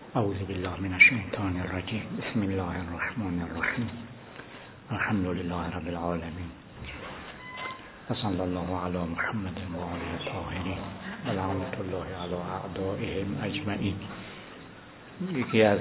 اعوذ بالله من الشیطان الرجیم. بسم الله الرحمن الرحیم. الحمد لله رب العالمین. و صلی الله علی محمد و آله الطاهرین و لعنت الله علی اعدائهم اجمعین. یکی از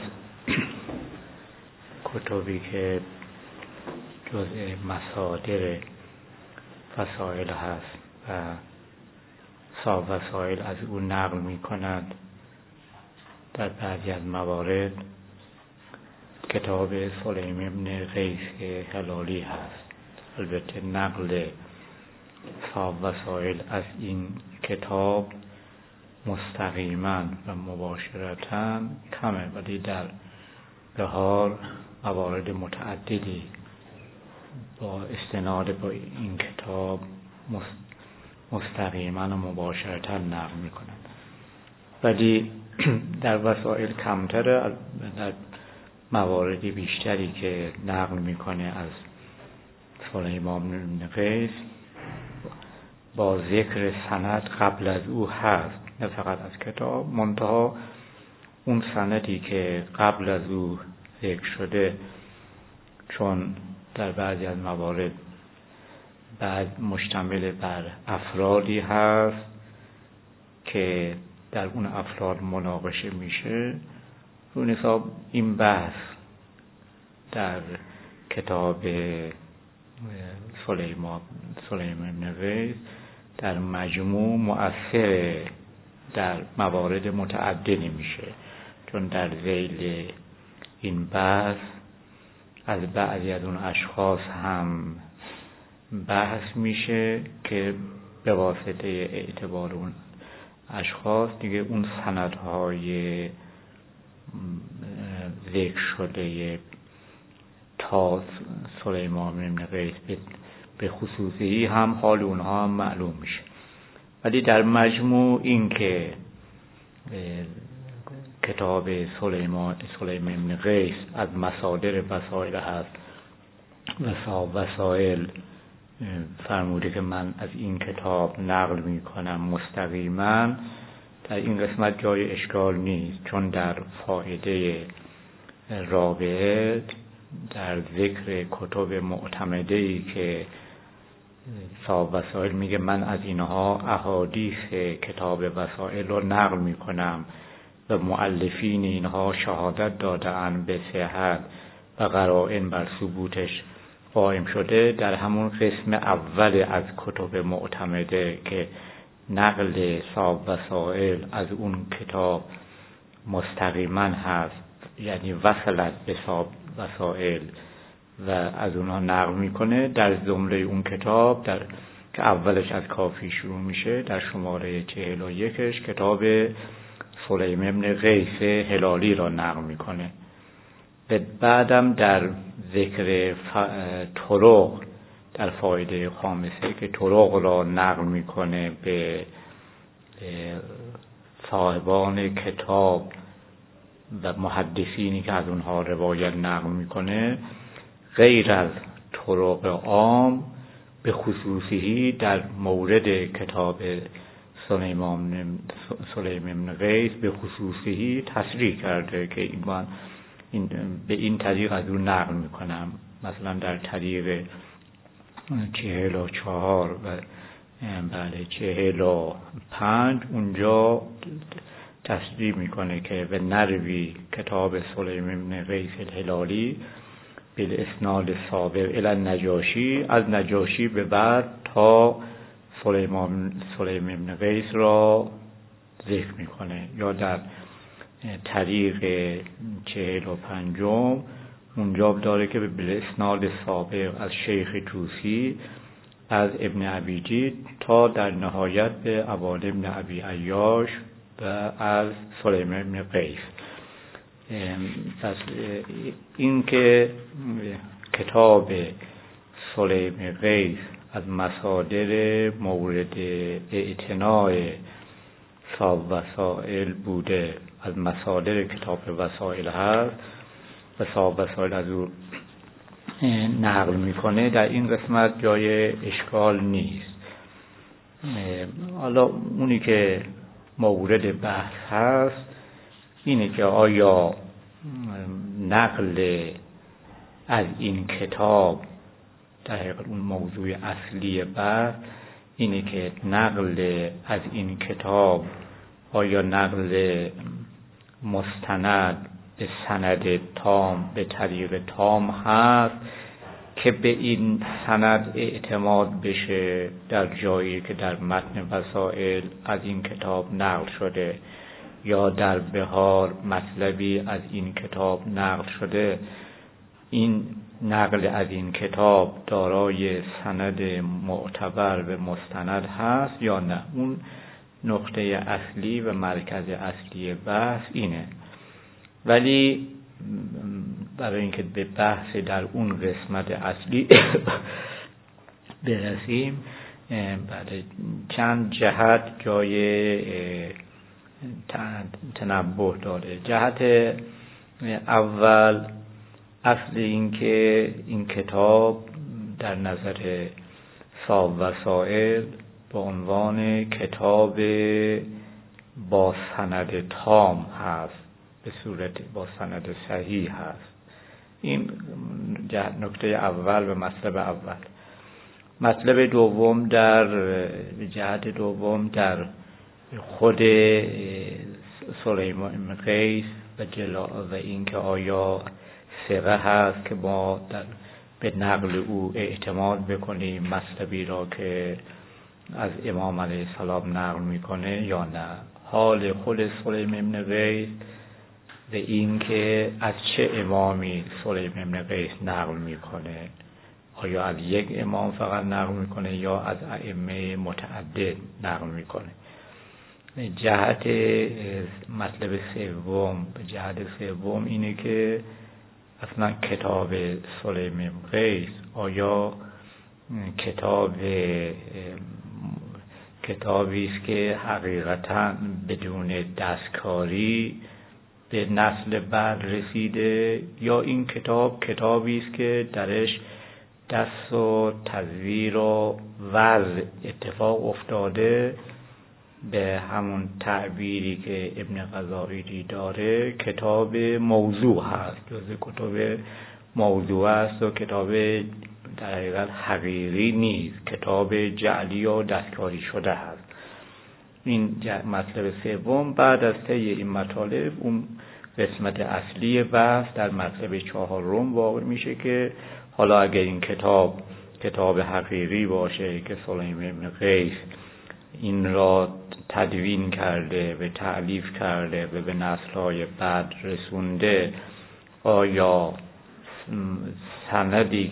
کتبی که جزء مصادر وسائل هست و صاحب وسائل از او نقل می کند در بعضی از موارد کتاب سلیم ابن قیس هلالی هست. البته نقل صاحب وسائل از این کتاب مستقیما و مباشرتا کمه، ولی در بهار موارد متعددی با استناد با این کتاب مستقیما و مباشرتا نقل می کند. ولی در وسائل کمتره، در مواردی بیشتری که نقل میکنه از سلیمان بن قیس با ذکر سند قبل از او هست، نه فقط از کتاب، منتها اون سندی که قبل از او ذکر شده چون در بعضی از موارد بعد مشتمل بر افرادی هست که در اون افراد مناقشه میشه، رو حساب این بحث در کتاب سلیم بن قیس در مجموع مؤثر در موارد متعددی میشه، چون در ذیل این بحث از بعضی از اون اشخاص هم بحث میشه که به واسطه اعتبار اون اشخاص دیگه اون سندهای ذکر شده تا سلیمان بن قیس به خصوصی هم حال اونها هم معلوم میشه. ولی در مجموع این که کتاب سلیم بن قیس از مصادر وسائل هست و صاحب وسائل فرموده که من از این کتاب نقل می کنم مستقیما، در این قسمت جای اشکال نیست، چون در فائده رابعه در ذکر کتب معتمده‌ای که صاحب وسائل میگه من از اینها احادیث کتاب وسائل رو نقل می کنم و مؤلفین اینها شهادت داده‌اند به صحت و قرائن بر ثبوتش قائم شده، در همون قسم اول از کتب معتمده که نقل صاحب وسائل از اون کتاب مستقیما هست، یعنی وصلت به صاحب وسائل و از اونها نقل میکنه، در زمره اون کتاب که اولش از کافی شروع میشه در شماره 41 کتاب سلیم ابن قیس هلالی را نقل میکنه. و بعدم در ذکر طرق در فایده خامسه که طرق را نقل میکنه به صاحبان کتاب و محدثینی که از اونها روایت نقل میکنه، غیر از طرق عام به خصوصی در مورد کتاب سلیم بن قیس به خصوصی تصریح کرده که به این طریق از اون نقل میکنم. مثلا در طریق 44 و 45 اونجا تصریح میکنه که به نروی کتاب سلیم بن قیس الهلالی بالاسناد السابق الی النجاشی، از نجاشی به بعد تا سلیم بن قیس را ذکر میکنه. یا در طریق 45 اونجا داره که به بالاسناد سابق از شیخ توسی از ابن عبیدی تا در نهایت به عوان ابن ابی عیاش و از سلیم بن قیس. پس این که کتاب سلیم بن قیس از مصادر مورد اعتناع صاحب وسائل بوده، از مصادر کتاب وسائل هست و صاحب وسائل از او نقل میکنه، در این قسمت جای اشکال نیست. حالا اونی که مورد بحث هست اینه که آیا نقل از این کتاب، در حقیقت اون موضوع اصلی بحث اینه که نقل از این کتاب آیا نقل مستند به سند تام، به طریق تام هست که به این سند اعتماد بشه در جایی که در متن وسائل از این کتاب نقل شده یا در بهار مطلبی از این کتاب نقل شده، این نقل از این کتاب دارای سند معتبر و مستند هست یا نه. اون نقطه اصلی و مرکز اصلی بحث اینه. ولی برای اینکه به بحث در اون قسمت اصلی برسیم، بعد چند جهت جای تنبه داره. جهت اول، اصل این که این کتاب در نظر صاحب وسائل به عنوان کتاب با سند تام هست، به صورت با سند صحیح هست. این نکته اول و مطلب اول. مطلب دوم، در جهت دوم، در خود سلیمان قیس و اینکه آیا ثقه هست که ما به نقل او اعتماد بکنیم مطلبی را که از امام علیه السلام نقل میکنه یا نه. حال خود سلیمان بن قیس و این که از چه امامی سلیمان بن قیس نقل میکنه، آیا از یک امام فقط نقل میکنه یا از ائمه متعدد نقل میکنه. جهت مطلب سوم، جهت سوم اینه که اصلا کتاب سلیمان قیس آیا کتابی است که حقیقتا بدون دستکاری به نسل بعد رسیده، یا این کتابی است که درش دست و تزویر و وضع اتفاق افتاده، به همون تعبیری که ابن غزائلی داره کتاب موضوع هست، جزء کتاب موضوع است و کتاب در حقیقت حقیقی نیست، کتاب جعلی و دستکاری شده هست. این مطلب سوم. بعد از طی این مطالب اون قسمت اصلی بحث در مطلب چهارم واقع میشه که حالا اگر این کتاب حقیقی باشه که سلیمان بن قیس این را تدوین کرده و تألیف کرده و به نسل‌های بعد رسونده، آیا سندی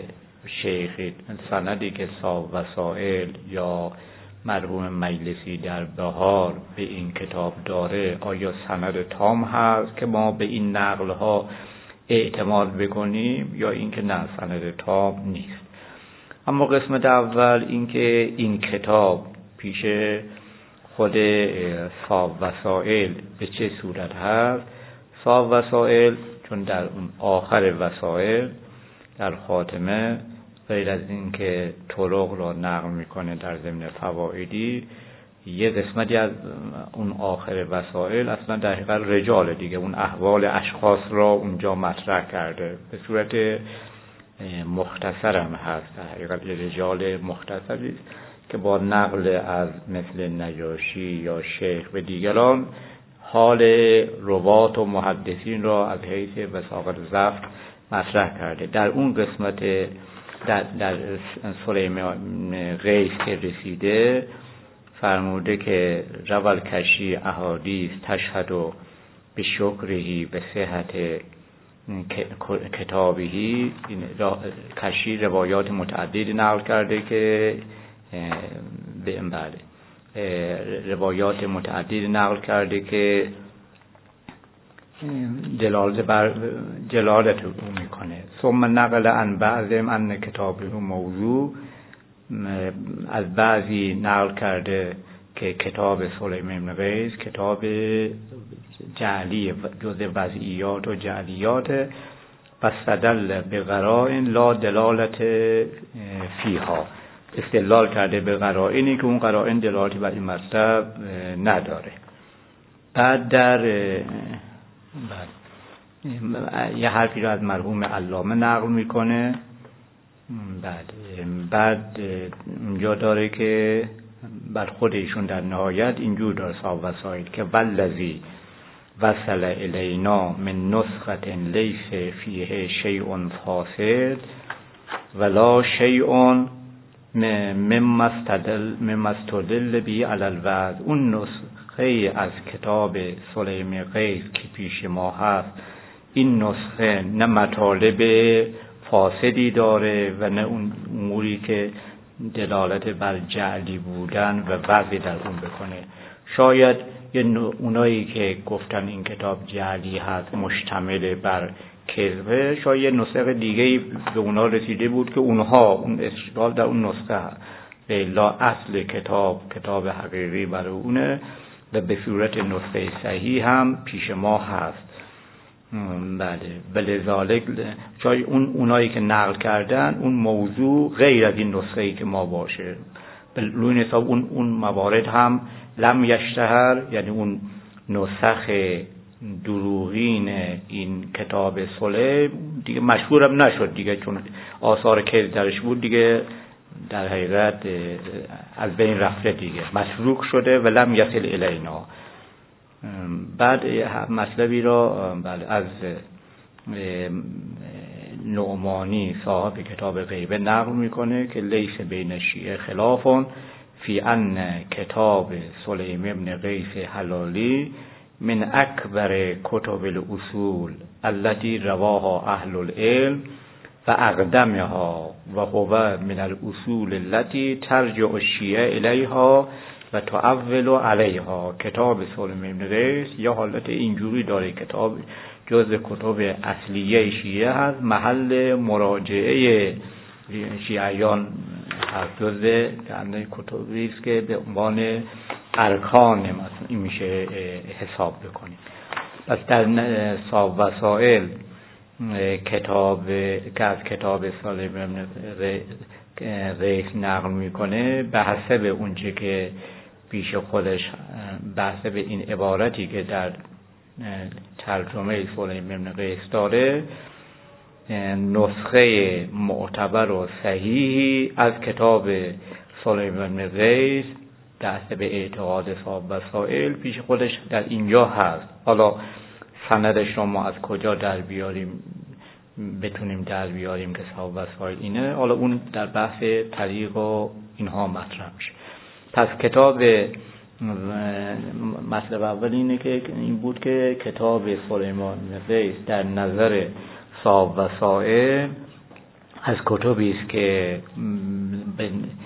که صاحب وسائل یا مرحوم مجلسی در بهار به این کتاب داره آیا سند تام هست که ما به این نقل‌ها اعتماد بکنیم یا اینکه نه، سند تام نیست. اما قسمت اول این که این کتاب پیش خود صاحب وسائل به چه صورت هست. صاحب وسائل چون در اون آخر وسائل در خاتمه غیر از این که طرق را نقل میکنه در ضمن فوائدی، یه قسمتی از اون آخر وسائل اصلا در حقیقت رجال دیگه، اون احوال اشخاص را اونجا مطرح کرده، به صورت مختصرم هست، در حقیقت رجال مختصری که با نقل از مثل نجاشی یا شیخ و دیگران حال روات و محدثین را از حیث وثاقت ضبط مطرح کرده. در اون قسمت در سلیمان قیس که رسیده فرموده که روال کشی احادیث تشهد به شکرهی به صحت کتابهی. کشی روایات متعددی نقل کرده که روایات متعددی نقل کرده که جلالت او میکنه. ثم نقل عن بعضهم ان کتابه موضوع، از بعضی نقل کرده که کتاب سلیمان بن قیس کتاب جعلی، جزء وضعیات و جعلیات، فاستدل بقرائن لا دلالت فیها، استدلال کرده به قرائنی که اون قرائن دلالتی بر این مطلب نداره. بعد در یه حرفی رو از مرحوم علامه نقل میکنه. بعد اونجا داره که بر خود ایشون در نهایت اینجور داره صاحب وسائل که والذی وصل الینا من نسخت لیس فیه شیء فاسد ولا شیء مما استدل به علی الوضع. اون نسخه از کتاب سلیم غیث که پیش ما هست، این نسخه نه مطالب فاسدی داره و نه اون اموری که دلالت بر جعلی بودن و وضعی در اون بکنه. شاید اونایی که گفتن این کتاب جعلی هست، مشتمل بر کذبه، شاید یه نسخه دیگه به اونا رسیده بود که اونها اون اشکال در اون نسخه لا اصل کتاب حقیقی برای اونه و به صورت نسخه صحیح هم پیش ما هست. بله، ولذالک چای اونایی که نقل کردن اون موضوع غیر از این نسخه‌ای که ما باشه، روی حساب اون موارد هم لم یشتهر، یعنی اون نسخ دروغین این کتاب صلح دیگه مشهور هم نشد دیگه، چون آثار کذب درش بود دیگه، در حقیقت از بین رفته دیگه، مسروق شده و لم یصل الینا. بعد مطلبی را از نعمانی صاحب کتاب غیبه نقل میکنه که لیس بین شیعه خلافون فی ان کتاب سلیم ابن غیث حلالی من اکبر کتب الاصول التي رواها اهل العلم و اقدمها و هو من الاصول التي ترجع الشیعه الیها و تعول علیها. کتاب سلیم ابن غیث یا حالت اینجوری داره، کتاب جز کتب اصلیه شیعه هست، محل مراجعه شیعیان هست، جز کتبی است که به عنوان ارکان مثلا این میشه حساب بکنیم. پس در صاحب وسائل کتاب که از کتاب سلیم ابن غیث نقل میکنه، به حسب اونچه که پیش خودش، به حسب این عبارتی که در ترجمه سلیم ابن غیث داره، نسخه معتبر و صحیحی از کتاب سلیم ابن غیث در حسب اعتقاد صاحب وسائل پیش خودش در اینجا هست. حالا سندش رو ما از کجا بتونیم در بیاریم که صاحب وسائل اینه، حالا اون در بحث طریق و اینها مطرح میشه. پس کتاب مطلب اول اینه که این بود که کتاب سلیمان غیث در نظر صاحب وسائل از کتبی است که به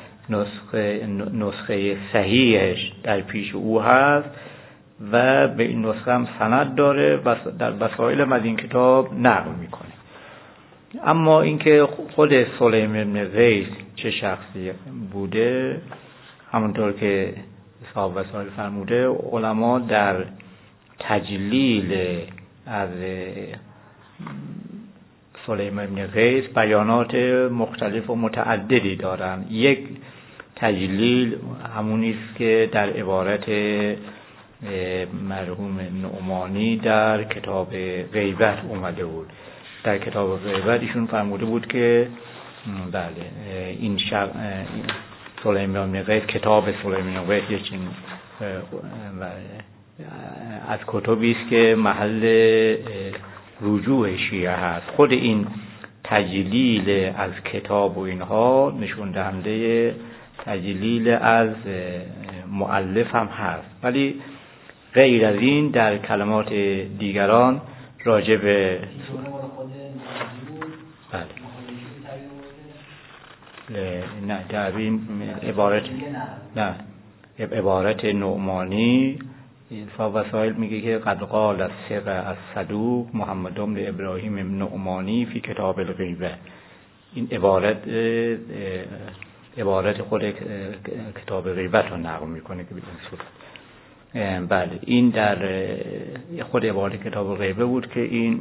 نسخه صحیحش در پیش او هست و به این نسخه هم سند داره و در وسائل از این کتاب نقل میکنه. اما اینکه خود سلیم ابن غیث چه شخصی بوده، همونطور که صاحب وسائل فرموده، علما در تجلیل از سلیم ابن غیث بیانات مختلف و متعددی دارن. یک تجلیل همونی است که در عبارت مرحوم نعمانی در کتاب غیبت اومده بود. در کتاب غیبت ایشون فرموده بود که بله، این سلیم ابن غیث، کتاب سلیم ابن غیث یکی از کتبی است که محل رجوع شیعه هست. خود این تجلیل از کتاب و اینها نشون دهنده تجلیل از مؤلف هم هست، ولی غیر از این در کلمات دیگران راجع به نه در این عبارت نعمانی صاحب وسائل میگه که قد قال الثقه الصدوق محمد بن ابراهیم نعمانی فی کتاب الغیبه. این عبارت خود کتاب غیبت رو نقل میکنه که به این صورت. بله، این در خود عبارت کتاب غیبه بود که این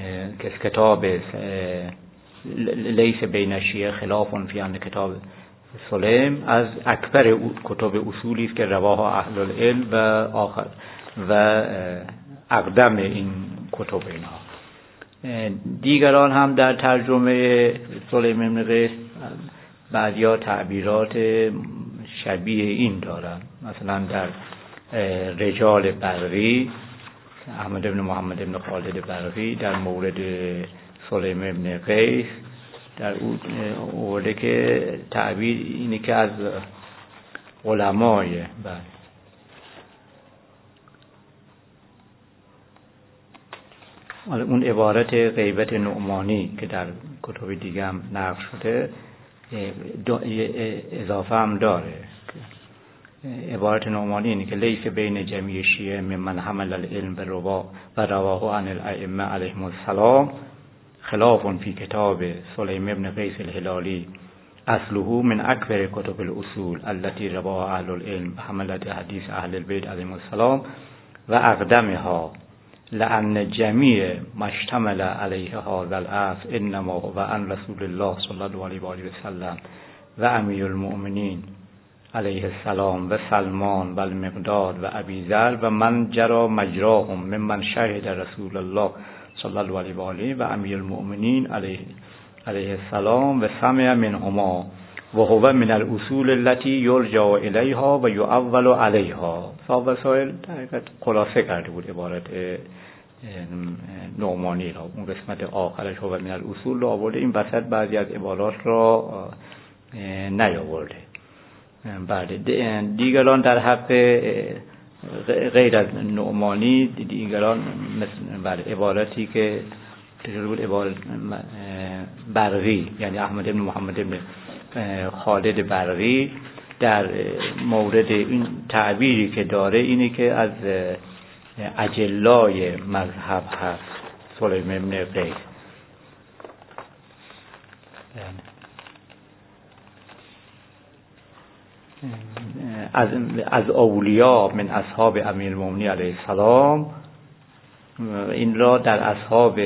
کتاب لیس بین شیعه خلاف فی ان کتاب سلیم از اکبر کتب اصولی است که رواه اهل العلم و اقدم این کتب اینها. دیگران هم در ترجمه سلیم بن قیس بعضیا تعبیرات شبیه این دارن. مثلا در رجال برقی احمد بن محمد بن خالد برقی در مورد سلیم بن قیس در اون آورده که تعبیر اینه که از علمای اون عبارت غیبت نعمانی که در کتب دیگه هم نقل شده اضافه هم داره. عبارت نعمانی اینه که لیس بین جمیع شیعه ممن حمل العلم و رواه عن الائمه علیهم السلام خلاف فی کتاب سلیم بن قیس الهلالی اصله من اکبر کتب الاصول التي رواه اهل العلم حملت حدیث اهل البیت علیهم السلام و اقدمها لأن جمیع ما اشتمل علیه هذا الاصل انما هو عن رسول الله صلی الله علیه و آله و سلم و امیر المؤمنین علیه السلام و سلمان و المقداد و ابی ذر و من جرى مجراهم ممن شهد رسول الله صلی الله علیه و آله و امیر المؤمنین علیه السلام و سمع منهما و هو من الاصول التي یرجع الیها و یؤول علیها. صاحب وسائل در حقیقت خلاصه کرده بود عبارت نعمانی را. اون قسمت آخرش هو من الاصول رو آورده، این وسط بعضی از عبارات را نیاورده. بعد دیگران در حق غیر از نعمانی دیگران مثل عبارتی که بود عبارت برقی یعنی احمد بن محمد بن خالد برقی در مورد این تعبیری که داره اینه که از اجلای مذهب هست سلیم بن قیس. از اولیاء من اصحاب امیر المؤمنین علیه السلام، این را در اصحاب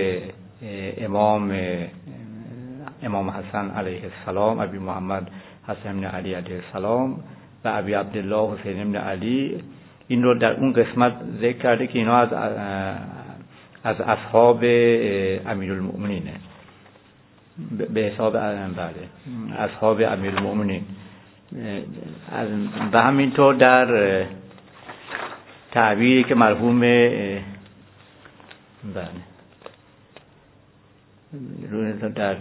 امام حسن علیه السلام، ابی محمد حسن بن علی علیه السلام و ابی عبدالله حسین بن علی، این رو در اون قسمت ذکر کرده که اینا از اصحاب امیر المؤمنینه به حساب اصحاب امیر المؤمنین. و همینطور در تعبیری که مرحوم در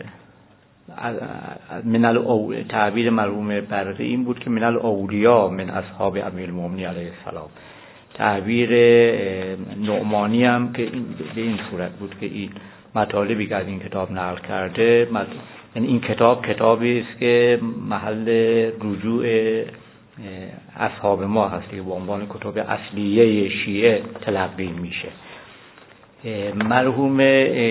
تعبیر مرحوم برقی این بود که من الاولیا من اصحاب امیر المؤمنین علیه السلام. تعبیر نعمانی هم که به این صورت بود که این مطالبی که از این کتاب نقل کرده، یعنی این کتابی است که محل رجوع اصحاب ما هست که به عنوان کتاب اصلیه شیعه تلقی میشه. مرحوم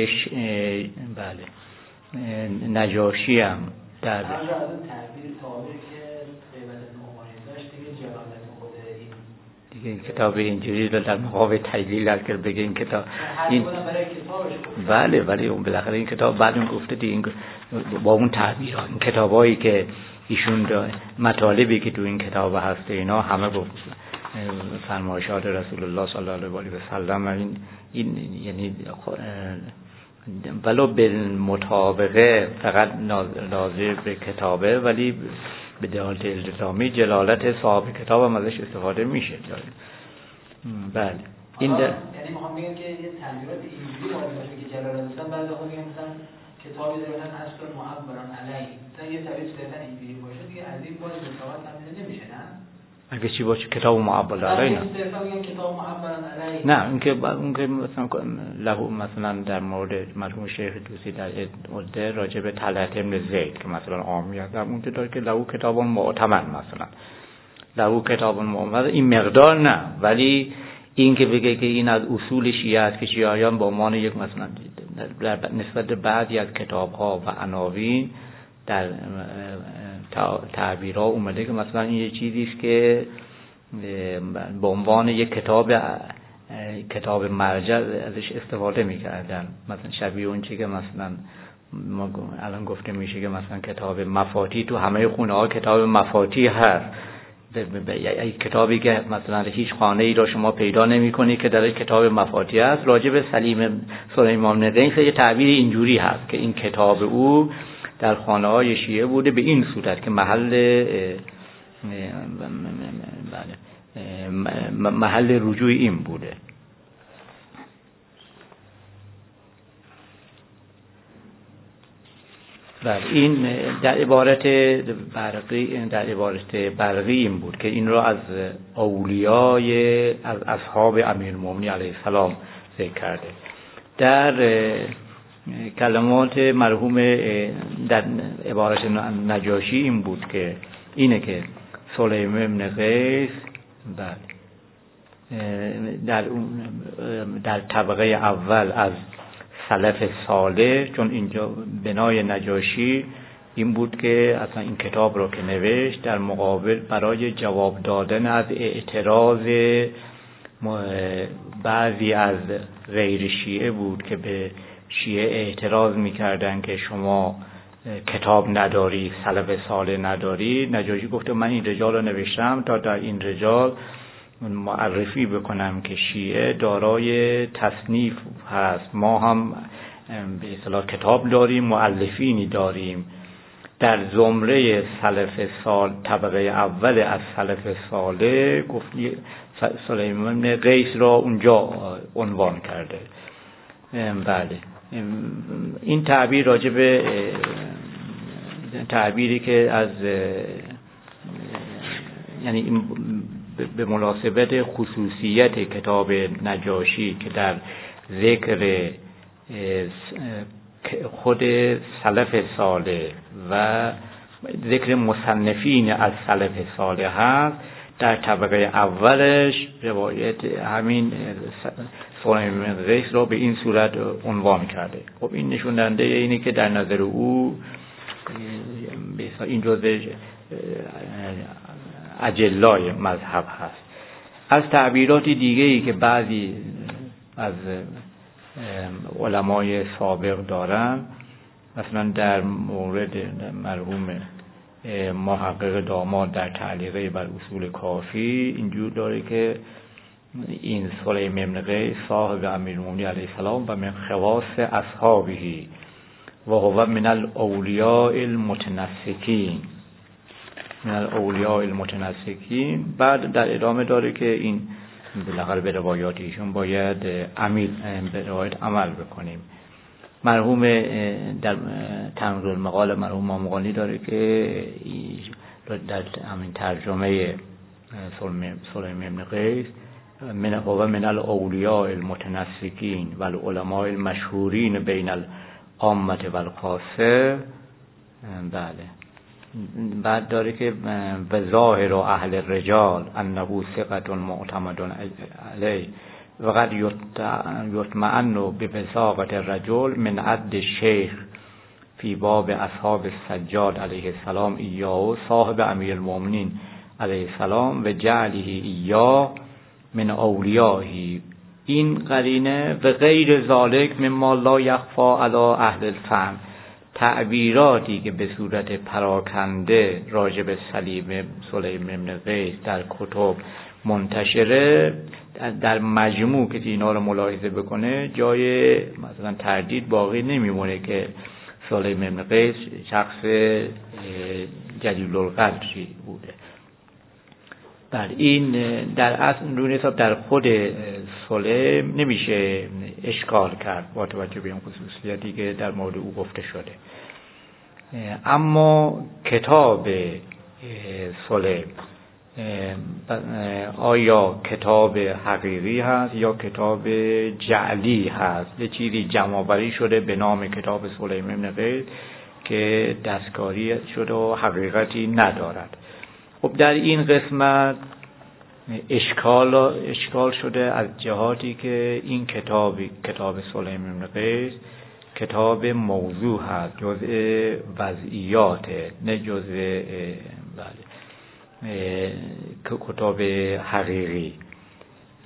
نجاشی هم در تعبیر تابعی که قیمت نعمانی داشت دیگه جلالت خود این کتاب اینجوری رو در مقابل تجلیل هست که بگه این کتاب این بله ولی اون بالاخره این کتاب بعد اون گفته این با اون تعبیرات این کتابایی که ایشون مطالبی که تو این کتاب هست اینا همه با فرمایشات رسول الله صلی الله علیه و سلم این یعنی ولو بالمطابقه فقط ناظر به کتابه ولی به دلالت التزامی جلالت صاحب کتاب هم ازش استفاده میشه. بله این یعنی میخوام بگم که یه تعبیرات اینجوری وارد باشه که جلالت مثلا بعضی وقتا میگن مثلا کتابی دارن اصل معبران علیه، مثلا یه تعبیر صرفا اینجوری باشه دیگه از این باز مساوات تامین نمیشه. نه اگه چی باشه کتاب معبر علیه، نه صرفا میگن کتاب معبران علیه، نه اون که مثلا در مورد مرحوم شیخ دوسی در عده راجع به طلحه بن زید که مثلا عامیت اون که داره که لهو کتاب معتمد، مثلا لهو کتاب معتمد این مقدار نه، ولی این که بگه که این از اصول شیعه است که شیعیان با عنوان یک مثلا نسبت به بعضی از کتاب‌ها و عناوین در تعبیرها اومده که مثلا این یه چیزی است که به عنوان یک کتاب مرجع ازش استفاده می‌کردن، مثلا شبیه اون چیزی که مثلا ما الان گفته میشه که مثلا کتاب مفاتیح تو همه خونه ها کتاب مفاتیح هست، کتابی که مثلا هیچ خانه ای را شما پیدا نمی کنی که در کتاب مفاتیح هست. راجع به سلیمان بن قیس یه تعبیر اینجوری هست که این کتاب او در خانه های شیعه بوده به این صورت که محل رجوع این بوده. این در عبارت برقی این بود که این را از اولیای از اصحاب امیرالمومنین علیه السلام ذکر کرده. در کلمات مرحوم در عبارت نجاشی این بود که اینه که سلیمان بن قیس در طبقه اول از سلف صالح، چون اینجا بنای نجاشی این بود که اصلا این کتاب رو که نوشت در مقابل برای جواب دادن از اعتراض بعضی از غیر شیعه بود که به شیعه اعتراض میکردن که شما کتاب نداری، سلف صالح نداری. نجاشی گفته من این رجال رو نوشتم تا در این رجال معرفی بکنم که شیعه دارای تصنیف هست، ما هم به اصطلاح کتاب داریم، مؤلفینی داریم. در زمره سلف صالح طبقه اول از سلف صالح گفت سلیمان بن قیس را اونجا عنوان کرده. بله این تعبیر راجع به تعبیری که از یعنی به مناسبت خصوصیت کتاب نجاشی که در ذکر خود سلف صالح و ذکر مصنفین از سلف صالح هست، در طبقه اولش روایت همین سلیمان بن قیس را به این صورت عنوان کرده. خب این نشون دهنده اینه که در نظر او این جزء اجلای مذهب هست. از تعبیرات دیگه‌ای که بعضی از علمای سابق دارن، مثلا در مورد مرحوم محقق داماد در تعلیقه بر اصول کافی اینجور داره که این سلیمان بن قیس صاحب امیرالمومنین علیه السلام و من خواص اصحابه و هو من الاولیاء المتنسکین، من الاولیاء المتنسکین. بعد در ادامه داره که این بالاخره به روایات ایشون باید به روایت عمل بکنیم. مرحوم در تنظیر المقال مرحوم مامغانی داره که در همین ترجمه سلیمان بن قیس من هو من الاولیاء المتنسکین و العلماء المشهورین بین العامه و الخاصه. بله بعد داره که به ظاهر اهل الرجال انه ثقة معتمد علیه و قد یطمئن بوثاقة الرجل من عد الشیخ فی باب اصحاب السجاد علیه السلام ایاه صاحب امیرالمومنین علیه السلام و جعله ایاه من اولیائه. این قرینه و غیر ذالک مما لا یخفی علی اهل الفهم، تعبیراتی که به صورت پراکنده راجع به سلیمان بن قیس در کتب منتشره، در مجموع که اینا رو ملاحظه بکنه جای مثلا تردید باقی نمیمونه که سلیمان بن قیس شخص جلیل القدری بوده. بله این در اصل روی حساب در خود سلیم نمیشه اشکال کرد با توجه به این خصوصیتی که در مورد او گفته شده. اما کتاب سلیم آیا کتاب حقیقی هست یا کتاب جعلی هست؟ یه چیزی جمع‌آوری شده به نام کتاب سلیمان بن قیس که دستکاری شده و حقیقتی ندارد. خب در این قسمت اشکال شده از جهاتی که این کتاب سلیمان بن قیس کتاب موضوع هست، جزء وضعیات، نه جزء کتاب حقیقی.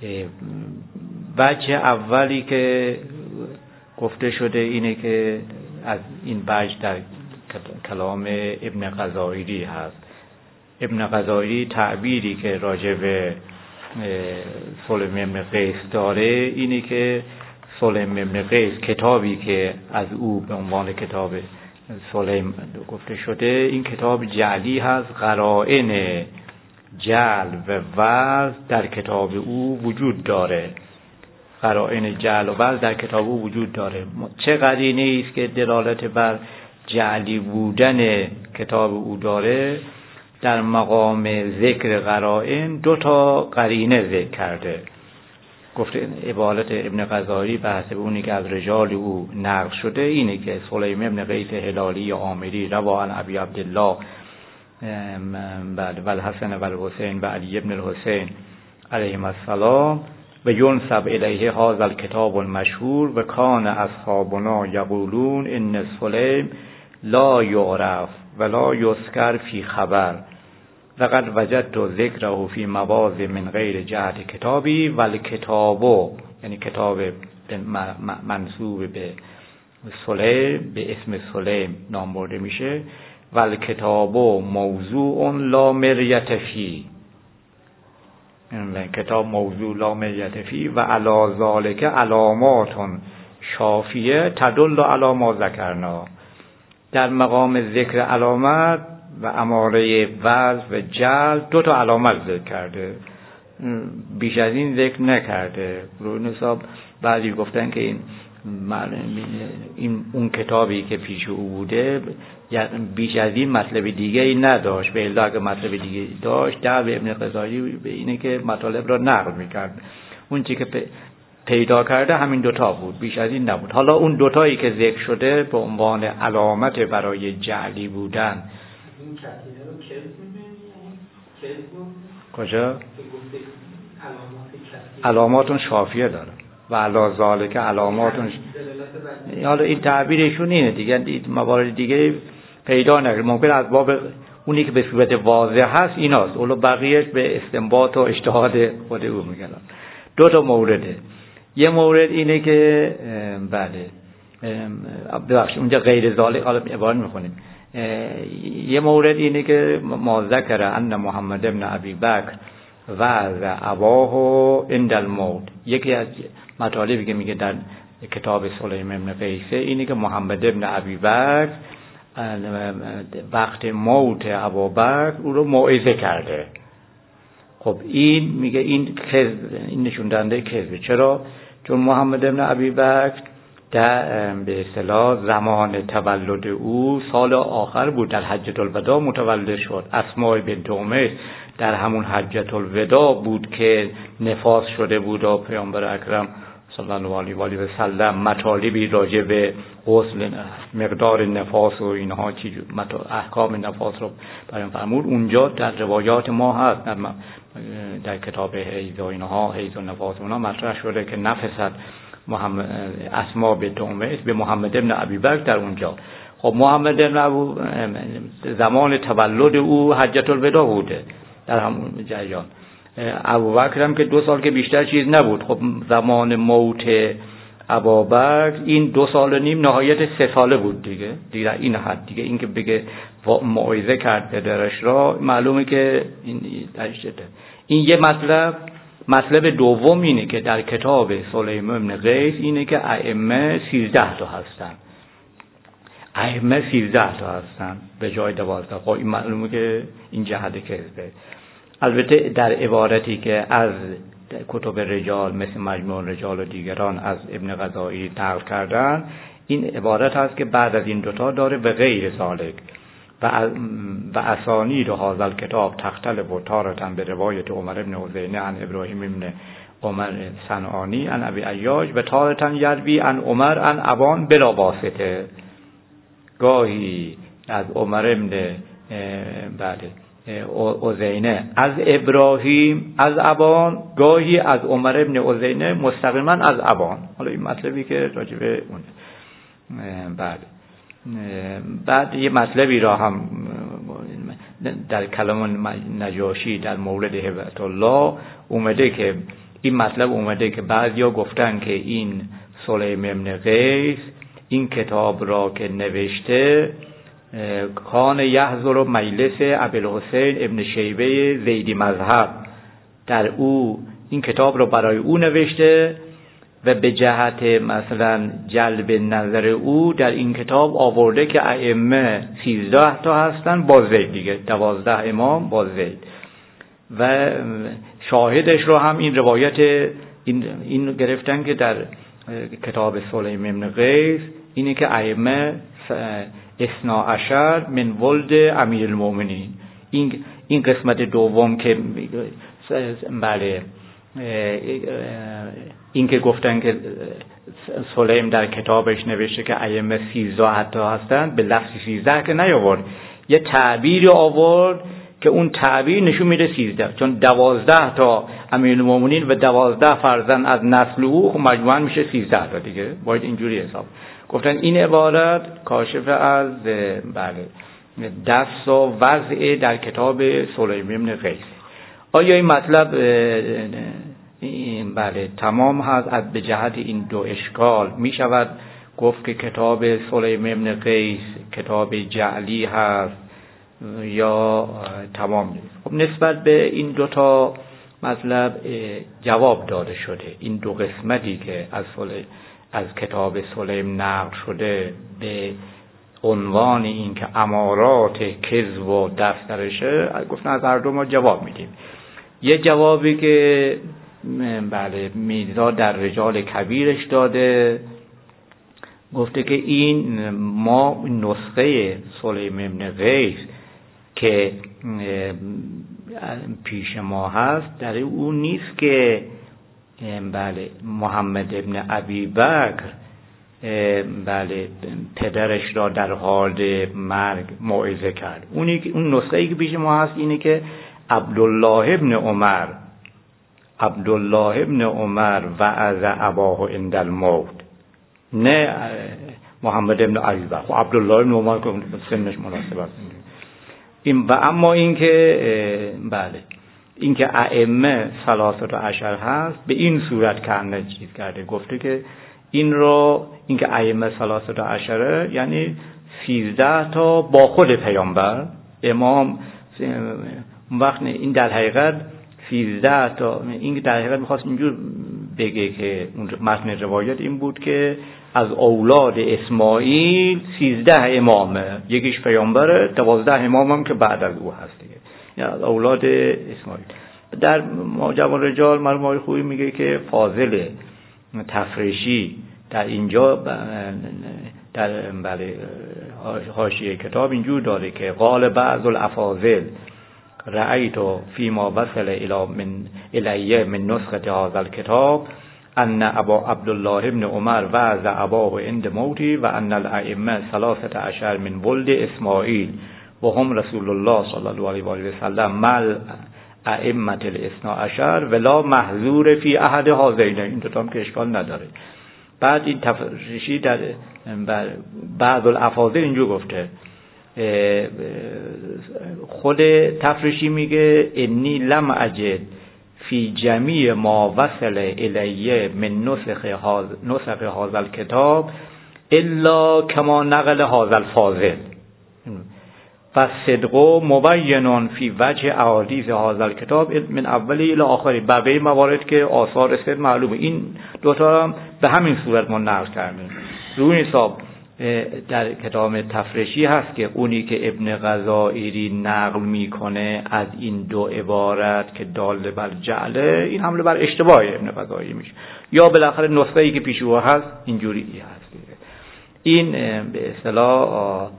وجه اولی که گفته شده اینه که از این بخش در کلام ابن غزائری هست. ابن غزائری تعبیری که راجع به سلیم ابن قیس داره اینه که سلیم ابن قیس کتابی که از او به عنوان کتاب سلیم گفته شده این کتاب جعلی هست، قرائن جعل و وزن در کتاب او وجود داره، قرائن جعل و وزن در کتاب او وجود داره. چه قرینه است که دلالت بر جعلی بودن کتاب او داره؟ در مقام ذکر قرائن 2 قرینه ذکر کرده. گفته عبارت ابن غزائری به حسب اونی که از رجال او نقل شده اینه که سلیم ابن قیس هلالی عامری روا عن ابی عبدالله و الحسن و الحسین و علی ابن الحسین علیهم السلام و ینسب الیه هذا الکتاب المشهور و کان اصحابنا یقولون ان سلیم لا یعرف ولا یذکر فی خبر وقد وجدت ذکره فی مواضع من غیر جهت کتابی والکتابو، یعنی کتاب منسوب به سلیم به اسم سلیم نام برده میشه، والکتابو موضوع لا مریت فی، کتاب موضوع لا مریت فی و علی ذالک علامات شافیه تدل علی ما ذکرنا. در مقام ذکر علامت و اماره وزن و جعل 2 علامت ذکر کرده، بیش از این ذکر نکرده. روی حساب بعضی گفتن که این اون کتابی که پیش او بوده بیش از این مطلب دیگه ای نداشت، به الا اگه مطلب دیگه داشت دعوی ابن غزائری به اینه که مطالب را نقل میکرد. اون چی که پیدا کرده همین 2 بود، بیش از این نبود. حالا اون 2 که ذکر شده به عنوان علامت برای جعلی بودن این کتیبه رو کذب می‌بینی؟ کجا؟ علاماتون شافیه داره و علا ذالک علاماتون حالا این تعبیرشون اینه دیگه، موارد دیگه پیدا نکرد. ممکن از باب اونی که به صورت واضح هست ایناست، اولو بقیهش به استنباط و اجتهاد خود او میگن. 2 مورده. یه مورد اینه که بله ببخشید اونجا غیر ذالک حالا عبارت میخونیم. یه مورد اینه که ما ذکر ان محمد ابن ابی بکر وعظ اباه عند الموت. یکی از مطالبی که میگه در کتاب سلیم ابن قیسه اینه که محمد ابن ابی بکر وقت موت ابوبکر او رو موعظه کرده. خب این میگه این کذب، این نشون دهنده کذبه. چرا؟ چون محمد ابن ابی بکر در به اصطلاح زمان تولد او سال آخر بود، در حجة الوداع متولد شد. اسماء بنت امیس در همون حجة الوداع بود که نفاس شده بود و پیامبر اکرم صلی الله علیه و آله و سلم مطالبی راجع به غسل، مقدار نفاس و اینها چیز احکام نفاس رو بیان فرمود. اونجا در روایات ما هست، در کتاب حیض و اینها، حیض و نفاس اونها مطرح شده که نفست اسماء بنت امیس به محمد ابن ابی بکر در اونجا. خب محمد ابن زمان تولد او حجة الوداع بوده در همون جریان. ابوبکر هم که 2 سال که بیشتر چیز نبود. خب زمان موت ابوبکر این 2 سال و نیم نهایت 3 ساله بود دیگه این حد دیگه. این که بگه موعظه کرد پدرش را معلومه که این یه مطلب دوم اینه که در کتاب سلیم ابن قیس اینه که ائمه 13 هستن، ائمه 13 هستن به جای 12. خب این معلومه که این جهت کذبه. البته در عبارتی که از کتب رجال مثل مجموع رجال و دیگران از ابن غزائری نقل کردن، این عبارت هست که بعد از این 2 داره به غیر ذالک و اسانید هذا الکتاب تختلف و تارة به روایت عمر ابن عزینه عن ابراهیم ابن عمر صنعانی عن ابی عیاش و تارة یروی عن عمر عن ابان بلا واسطه. گاهی از عمر ابن عزینه از ابراهیم از ابان، گاهی از عمر ابن عزینه مستقیما از ابان. حالا این مطلبی که راجبه اون بعد یه مطلبی را هم در کلام نجاشی در مورد هبت الله اومده که این مطلب اومده که بعضیا گفتن که این سلیم ابن قیس این کتاب را که نوشته کان یحضر مجلس ابوالحسین ابن شیبه زیدی مذهب، در او این کتاب را برای او نوشته و به جهت مثلا جلب نظر او در این کتاب آورده که ائمه 13 تا هستن با زید دیگه، 12 امام با زید. و شاهدش رو هم این روایت این گرفتن که در کتاب سلیم بن قیس اینه که ائمه 12 من ولد امیرالمومنین. این قسمت دوم که بله این که گفتن که سلیم در کتابش نوشته که ائمه 13 حتی هستند، به لفظ 13 که نیاورد، یه تعبیری آورد که اون تعبیر نشون میده 13، چون 12 تا امیرالمومنین و 12 فرزند از نسل او خب مجموعاً میشه 13 تا دیگه، باید اینجوری حساب. گفتن این عبارت کاشف از بله دست و وضع در کتاب سلیم بن قیس. آیا این مطلب بله تمام هست؟ از به جهت این دو اشکال می شود گفت که کتاب سلیم بن قیس کتاب جعلی هست یا تمام نیست؟ خب نسبت به این دو تا مطلب جواب داده شده. این دو قسمتی که از کتاب سلیم نقل شده به عنوان این که امارات کذب و دست درشه، گفتن از هر دو ما جواب میدیم. یه جوابی که بله میرزا در رجال کبیرش داده، گفته که این ما نسخه سلیم بن قیس که پیش ما هست در اون نیست که بله محمد ابن ابی بکر بله پدرش را در حال مرگ موعظه کرد. اون نسخه ای که پیش ما هست اینه که عبدالله ابن عمر وعظ اباه عند الموت، نه محمد ابن ابی بکر. خب عبدالله ابن عمر که سنش مناسب است. این و اما این که بله این که ائمه 13 هست به این صورت که چیز کرده، گفته که این که ائمه 13 یعنی 13 تا با خود پیامبر امام. وقت این در حقیقت 13 تا، این در حقیقت میخواست اینجور بگه که متن روایت این بود که از اولاد اسماعیل 13 امامه، یکیش پیامبره، 12 امام هم که بعد از او هست دیگه، یعنی از اولاد اسماعیل. در معجم الرجال مرحوم آقای خویی میگه که فاضل تفریشی در اینجا در بله حاشیه کتاب اینجور داره که قال بعض الافاضل رأیت فيما وصل الی من نسخه هذا الكتاب ان ابا عبدالله ابن عمر وعظ اباه عند موتی و ان الائمه 13 من ولد اسماعیل و هم رسول الله صلی الله علیه و آله و سلم مل ائمه ال12 ولا محظور فی احد هذین. این دو تا هم که اشکال نداره. بعد این تفریشی در بعض الافاضل اینجور گفته، خود تفریشی میگه انی لم اجد فی جمیع ما وصل الیه من نسخ هذا الكتاب الا کما نقل هذا الفاضل فالصدق مبین فی وجه احادیث هذا الكتاب من اولی الی آخری. بقیه موارد که آثار صدق معلومه. این دوتا هم به همین صورت ما نقل کردیم. روی حساب در کتاب تفریشی هست که اونی که ابن غزائری نقل میکنه از این دو عبارت که دال بر جعله، این حمله بر اشتباه ابن غزائری میشه، یا بالاخره نسخه ای که پیش او هست اینجوری هست. این به اصطلاح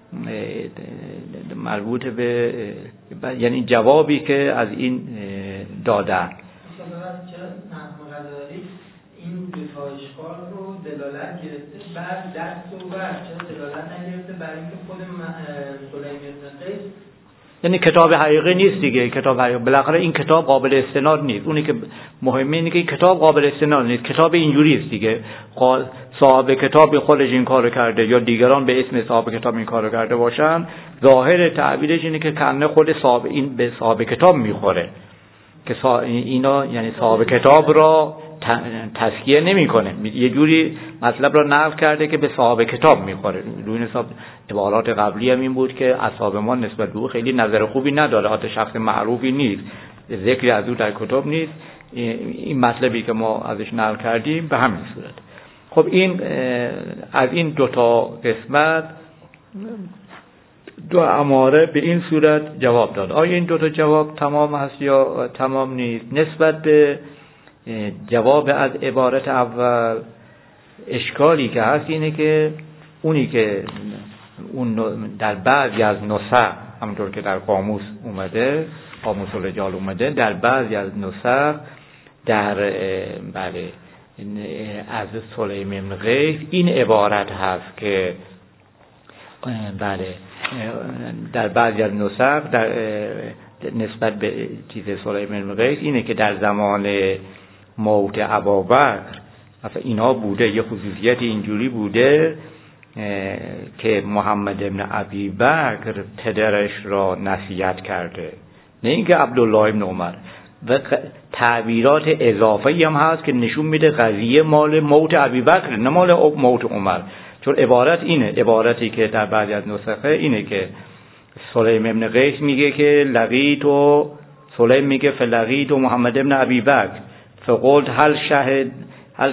مربوط به یعنی جوابی که از این دادن. این دو تا اشکال رو دلالت گرفته بر دست و بر، چرا دلالت نگرفته بر اینکه خود سلیم بن قیس، یعنی کتاب حقیقی نیست دیگه. کتاب حقیقی بالاخره این کتاب قابل استناد نیست. اونی که مهمه اینه که این کتاب قابل استناد نیست، کتاب اینجوری است دیگه. صاحب کتاب خودش این کارو کرده یا دیگران به اسم صاحب کتاب این کارو کرده باشن، ظاهر تعبیرش اینه که کنه خود صاحب این به صاحب کتاب میخوره که اینا یعنی صاحب کتاب را تزکیه نمیکنه، یه جوری مطلب رو نقل کرده که به صاحب کتاب میخوره. روی حساب عبارات قبلی هم این بود که اصحاب ما نسبت به او خیلی نظر خوبی نداره، حتی شخص معروفی نیست، ذکری از او در کتب نیست. این مطلبی که ما ازش نقل کردیم به همین صورت. خب این از این دوتا قسمت دو اماره به این صورت جواب داد. آیا این دوتا جواب تمام هست یا تمام نیست؟ نسبت به جواب از عبارت اول اشکالی که هست اینه که اونی که اون در بعضی از نسخ، همونطور که در قاموس اومده، قاموس الرجال اومده، در بعضی از نسخ در بله از سلیم بن قیس این عبارت هست که بله در بعضی از نسخ در نسبت به چیز سلیم بن قیس اینه که در زمان موت ابوبکر مثلا اینا بوده، یه خصوصیت اینجوری بوده که محمد بن ابی بکر پدرش را نصیحت کرده، نه اینکه عبدالله ابن عمر. و تعبیرات اضافه‌ای هم هست که نشون میده قضیه مال موت ابی بکر نه مال موت عمر. چون عبارت اینه، عبارتی که در بعضی از نسخه اینه که سلیم ابن قیس میگه که لقیتو، سلیم میگه فلقیتو محمد ابن ابی بکر فقلت هل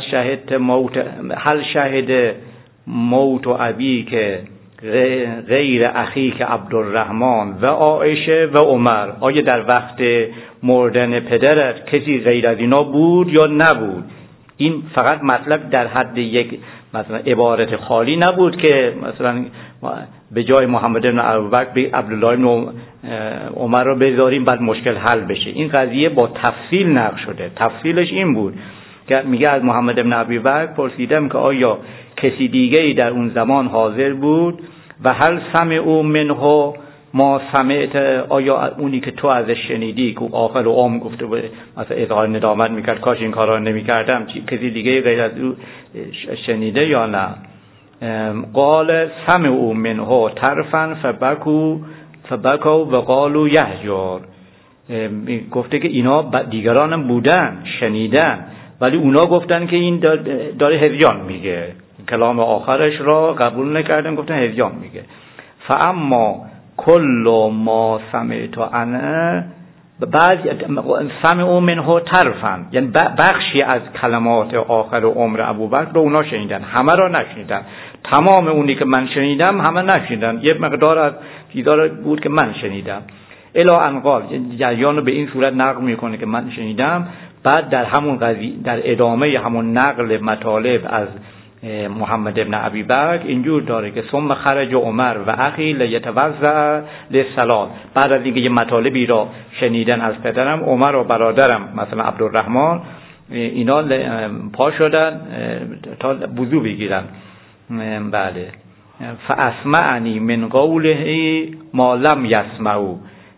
شهد موت ابی که غیر اخی که عبدالرحمن و عایشه و عمر، آیا در وقت مردن پدرت کسی غیر از اینا بود یا نبود؟ این فقط مطلب در حد یک مثلا عبارت خالی نبود که مثلا به جای محمد بن ابوبکر به عبدالله بن عمر رو بذاریم بعد مشکل حل بشه. این قضیه با تفصیل نقل شده. تفصیلش این بود که میگه از محمد بن ابوبکر پرسیدم که آیا کسی دیگه‌ای در اون زمان حاضر بود و هل سمعوا منه ما سمعت، آیا اونی که تو ازش شنیدی که آخر عمر گفته بود مثلا اظهار ندامت میکرد کاش این کارا نمیکردم، کسی دیگه غیر از او شنیده یا نه؟ قال سمعوا منه طرفا فبکوا و قالوا یهجر. گفته که اینا دیگرانم بودن شنیدن ولی اونا گفتن که این داره هذیان میگه، کلام آخرش را قبول نکردن، گفتن هذیان میگه. فاما کل ما سمعت انا، بعض سمعوا منه طرفا، یعنی بخشی از کلمات آخر عمر ابوبکر رو اونا شنیدن، همه را نشنیدن. تمام اونی که من شنیدم همه نشنیدن، یه مقدار از چیزا بود که من شنیدم. الا ان قال، جریان رو به این صورت نقل میکنه که من شنیدم. بعد در همون قضیه، در ادامه همون نقل مطالب از محمد ابن ابی بکر اینجور داره که ثم خرج عمر و اخی لیتوضا للصلاه. بعد از اینکه یه مطالبی را شنیدن از پدرم، عمر و برادرم مثلا عبدالرحمن، اینا پا شدن تا وضو بگیرن. بله فاسمعنی من قوله ما لم یسمعوا،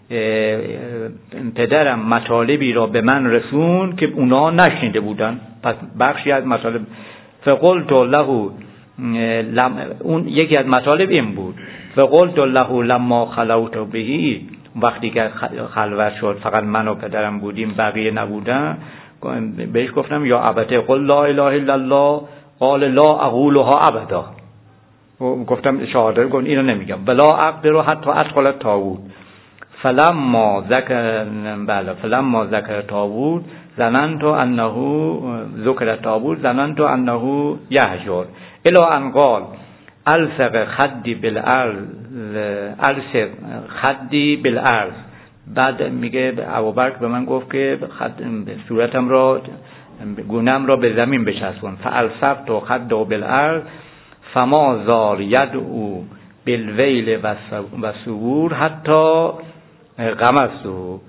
پدرم مطالبی را به من رسون که اونا نشنیده بودن. پس بخشی از مطالب فقلت له اون یکی از مطالب این بود، فقلت له لما خلوت بهی، وقتی که خلوت شد فقط من و پدرم بودیم بقیه نبودن، بهش گفتم یا ابته قل لا اله الا الله، قال لا اقولها ابدا. گفتم شهادت کن اینو نمیگم، بلا اقدر حتی ادخل تابوت. فلما ذکر تابوت ظننت انه ذکر تابوت ظننت انه یهجر الی ان قال الصق خدی بالارض. بعد میگه ابوبکر به من گفت که صورتم را، گونم را به زمین بچسبون. فالصقت خده بالارض فما زال یدعو بالویل و سرور حتی غمزته.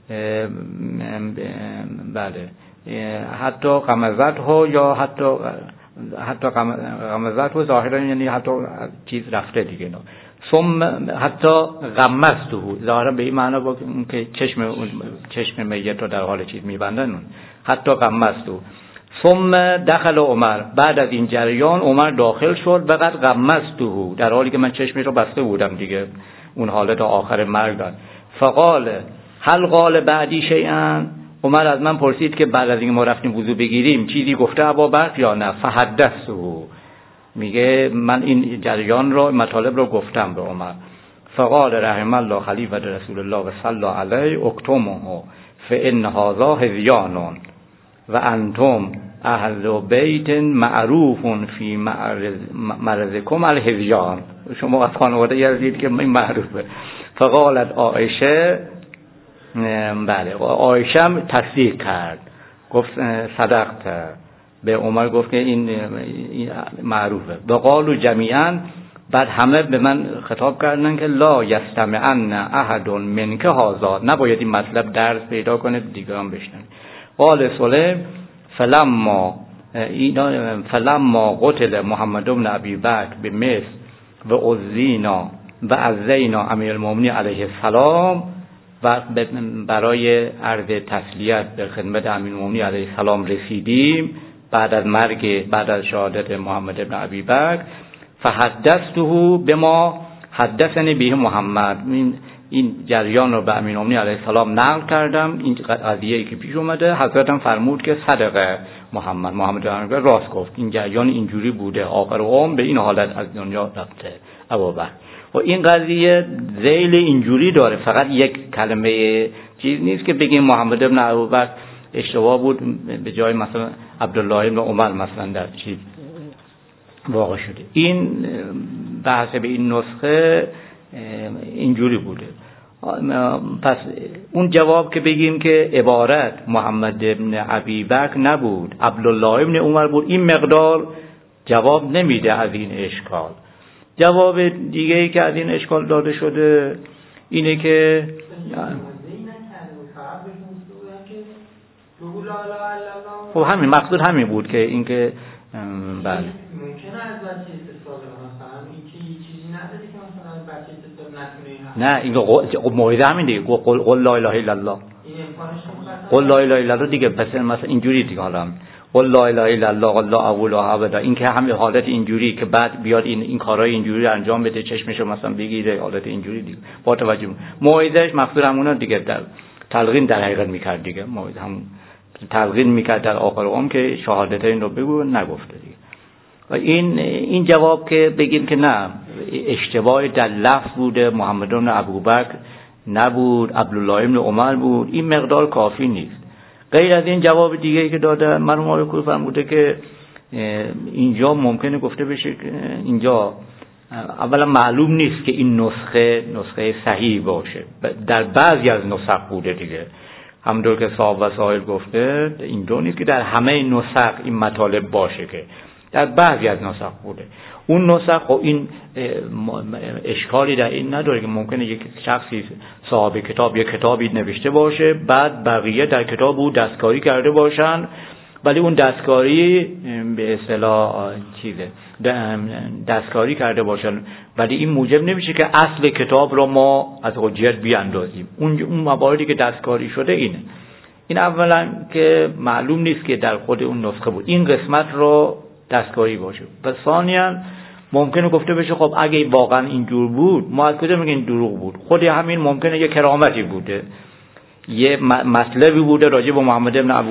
بله حتی غمزته یا حتی غمزته ظاهرا یعنی حتی چیز رفته دیگه. ثم حتی غمزته ظاهرا به این معنی با که چشم میت رو در حال چیز میبندن، حتی غمزته. ثم دخل عمر، بعد از این جریان عمر داخل شد و قد غمزته، در حالی که من چشمی رو بسته بودم دیگه، اون حالت آخر مرگ داد. فقال هل قال بعدی شیئا، عمر از من پرسید که بعد از اینکه ما رفتیم وضو بگیریم چیزی گفته ابوبکر یا نه؟ فحدثته، میگه من این جریان رو مطالب رو گفتم به عمر. فقال رحم الله خلیفه رسول الله و صلی علیه اکتمه فان هذا هذیان و انتم اهل بیت معروف فی مرضکم الهذیان، شما از خانواده یزید که این معروفه. فقالت عایشه، بله عایشه هم تصدیق کرد، گفت صدقت، به عمر گفت که این معروفه. وقالوا جمیعا، بعد همه به من خطاب کردن که لا یستمعن احد منک هذا، نباید این مطلب درس پیدا کنه دیگران بشنن. قال سلیم فلما قتل محمد بن ابی بکر به مصر و عزینا و عزینا امیرالمومنین علیه السلام، و برای عرض تسلیت به خدمت امیرالمومنین علیه السلام رسیدیم بعد از شهادت محمد بن ابی بکر. فحدثته بما حدثنی به محمد، این جریان رو به امیرالمومنین علیه السلام نقل کردم، این قضیه‌ای که پیش اومده. حضرت هم فرمود که صدقه محمد بن ابی بکر راست گفت، این جریان اینجوری بوده، آخر عمر به این حالت از دنیا رفته ابوبکر. و این قضیه ذیل اینجوری داره، فقط یک کلمه چیز نیست که بگیم محمد بن ابوبکر اشتباه بود به جای مثلا عبدالله بن عمر مثلا در چیز واقع شده. این بحث به این نسخه اینجوری بوده. پس اون جواب که بگیم که عبارت محمد بن ابی بکر نبود عبدالله بن عمر بود، این مقدار جواب نمیده از این اشکال. جواب دیگه ای که از این اشکال داده شده اینه که خب همین مقصود همین بود که اینکه بله ممکنه از بچه استفاده مثلا این چیزی نداره که مثلا بچه استفاده نکنه. نه این موعظه همین دیگه، قل لا اله الا الله، این امکانش قل لا اله الا الله دیگه. پس مثلا اینجوری دیگه، حالا قل لا اله الا الله قل لا اقول ابدا، این که همین حالت اینجوری که بعد بیاد این کارهای اینجوری انجام بده، چشمشو مثلا بگیره، حالت اینجوری دیگه. با توجه موعظهش مقصود همونه دیگه، در تلقین در حقیقت میکرد دیگه، موعظه هم تلقین میکرد در آخر عمر که شهادت این رو بگو، نگفته دیگه. و این جواب که بگیم که نه اشتباه در لفظ بوده، محمد بن ابوبکر نبود عبدالله بن عمر بود، این مقدار کافی نیست. غیر از این جواب دیگه که داده مرحوم آقای کوی فرموده که اینجا ممکنه گفته بشه که اینجا اولا معلوم نیست که این نسخه صحیح باشه، در بعضی از نسخ بوده دیگه، همونطور که صاحب وسائل گفته اینجا نیست که در همه نسخ این مطالب باشه، که در بعضی از نسخ بوده. اون نسخ خب این اشکالی در این نداره که ممکنه یک شخصی صاحب کتاب یک کتابی نوشته باشه، بعد بقیه در کتاب او دستکاری کرده باشن، ولی اون دستکاری به اصطلاح چیزه دستکاری کرده باشن، ولی این موجب نمیشه که اصل کتاب رو ما از حجیت بیاندازیم. اون مواردی که دستکاری شده این اولا که معلوم نیست که در خود اون نسخه بود این قسمت رو دستکاری باشه. پس ثانیاً ممکنه گفته بشه خب اگه واقعا اینجور بود ما از کجا میگیم دروغ بود؟ خود همین ممکنه یه کرامتی بوده، یه مطلبی بوده راجع به محمد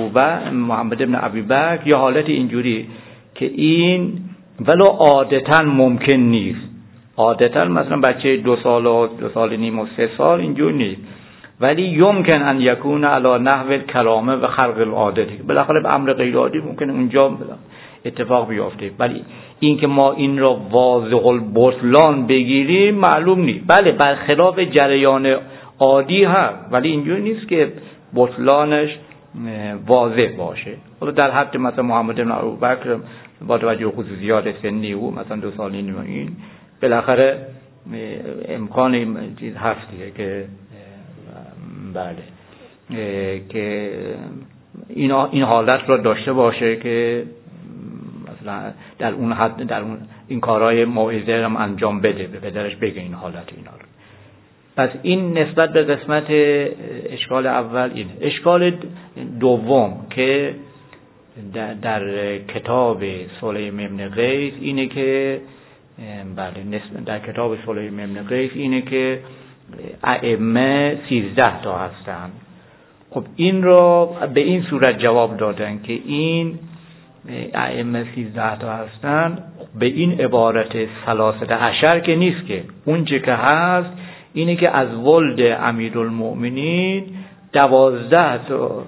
بن ابی بکر، یا حالت اینجوری که این ولو عادتاً ممکن نیست. عادتاً مثلا بچه 2 سال و 2 سال نیم و 3 سال اینجور نیست، ولی یمکن ان یکون علی نحو کلامه و خرق العاده، بالاخره به امر غیر عادی ممکنه اونجا اتفاق بیفته، ولی این که ما این را واضح البطلان بگیریم معلوم نیست. بله برخلاف جریان عادی هست، ولی اینجوری نیست که بطلانش واضح باشه. حالا در حد مثلا محمد بن ابوبکر با توجه به خصوصیات سنی او مثلا 2 سال نیم این بالاخره امکان چیز هست دیگه که بله که این حالت را داشته باشه که مثلا در اون حد در اون این کارهای موعظه هم انجام بده، به پدرش بگه این حالت اینا رو. پس این نسبت به قسمت اشکال اول. این اشکال دوم که در کتاب سلیم بن قیس اینه که بله در کتاب سلیم بن قیس اینه که ائمه 13 تا هستن. خب این رو به این صورت جواب دادن که این ائمه 13 تا هستن، به این عبارت 13 که نیست، که اون چه که هست اینه که از ولد امیرالمؤمنین 12 تا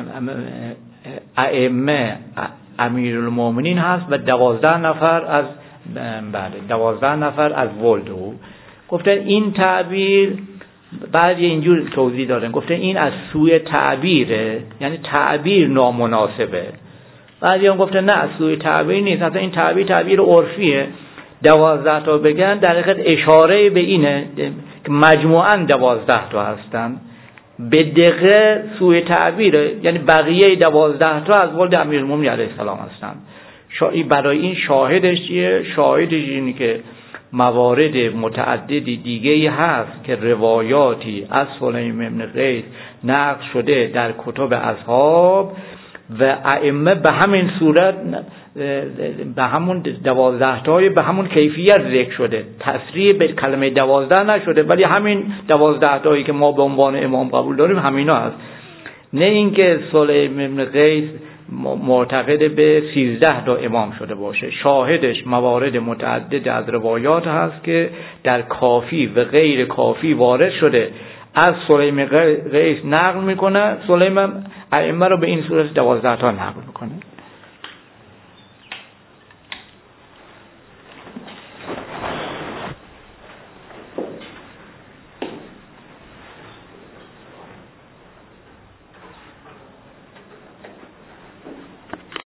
ائمه امیرالمؤمنین هست و 12 نفر از 12 نفر از ولد او. گفتن این تعبیر بعضی اینجور توضیح دادن، گفتن این از سوی تعبیره، یعنی تعبیر نامناسبه. بعضی هم گفتن نه از سوی تعبیر نیست، اصلا این تعبیر عرفیه. 12 تا بگن در حقیقت اشاره به اینه که مجموعاً 12 تا هستن، به دقیقه سوی تعبیره، یعنی بقیه 12 تا از ولد امیرالمومنین علیه السلام هستن. برای این شاهدش چیه؟ شاهدش اینه که موارد متعددی دیگه هست که روایاتی از سلیم بن قیس نقل شده در کتب اصحاب و ائمه به همین صورت به همون 12 تای به همون کیفیت ذکر شده، تصریح به کلمه 12 نشده، ولی همین 12 تایی که ما به عنوان امام قبول داریم همینا هست. نه اینکه سلیم بن قیس معتقد به 13 تا امام شده باشه. شاهدش موارد متعدد از روایات هست که در کافی و غیر کافی وارد شده، از سلیم قیس نقل میکنه، سلیم ائمه رو به این صورت 12 تا نقل میکنه.